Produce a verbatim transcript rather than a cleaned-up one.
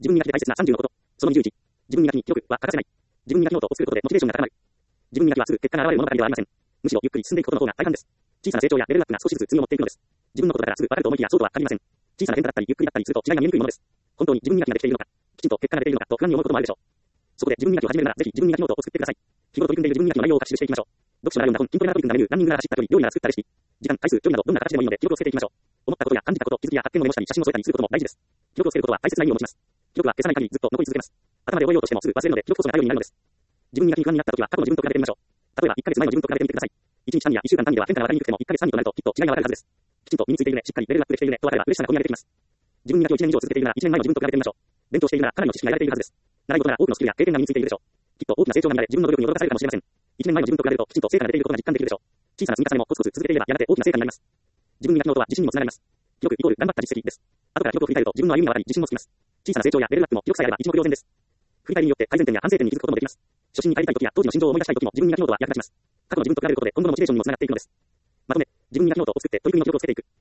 自分磨きで大切なさんじゅうのこと。そのにじゅういち。自分磨きに記録は欠かせない。自分磨きノートを作ることでモチベーションが高まる。自分磨きはすぐ結果が現れるものばかりではありません。むしろゆっくり進んでいくことの方が大半です。小さな成長やレベルアップが少しずつ積みを持っていくのです。自分のことだからすぐわかると思いきやそうとは限りません。小さな変化だったりゆっくりだったりすると違いが見えにくいものです。本当に自分磨きができているのか、きちんと結果が出ているのかと不安に思うこともあるでしょう。そこで自分磨きを始めるならぜひ自分磨きノートを作ってください。日頃取り組んでいる自分磨きの内容を書き記していきましょう。読書なら読んだ本、筋トレなら取り組んだメニュー、ランニングなら走った距離、料理なら作ったレシピ、時間、回数、距離などどんな形でもいいので記録をつけていきましょう。思ったことや感じたこと、気づきや発見をメモしたり写真を添えたりすることも大事です。記録をつけることは大切な意味を持ちます。記録は消さない限りずっと残り続けます。頭で覚えようとしてもすぐ忘れるので記録こそが頼りになるのです。自分磨きに不安になった時は過去の自分と比べてみましょう。例えばいっかげつまえの自分と比べてみてください。いちにち単位やいっしゅうかん単位では変化が分かりにくくてもいっかげつ単位となるときっと違いが分かるはずです。きちんと身についているね、しっかりレベルアップできているねと分かれば嬉しさが込み上げてきます。自分磨きをいちねん以上続けているならいちねんまえの自分と比べてみましょう。勉強しているならかなりの知識が得られているはずです。習い事なら多くのスキルや経験が身についているでしょう。きっと大きな成長が見られ自分の努力に驚かされるかもしれません。いちねんまえの自分と比べるときちんと成果が出ていることが実感できるでしょう。小さな積み重ねもコツコツ続けていればやがて大きな成果になります。自分磨きノートは自信にもつながります。記録イコール頑張った実績です。後から記録を振り返ると自分の歩みが分かり自信もつきます。小さな成長やレベルアップも記録さえあれば一目瞭然です。振り返りによって改善点や反省点に気づくこともできます。初心に帰りたい時や当時の心情を思い出したい時も自分磨きノートは役立ちます。過去の自分と比べることで今後のモチベーションにもつながっていくのです。まとめ、自分磨きノートを作って取り組みの記録をつけていく。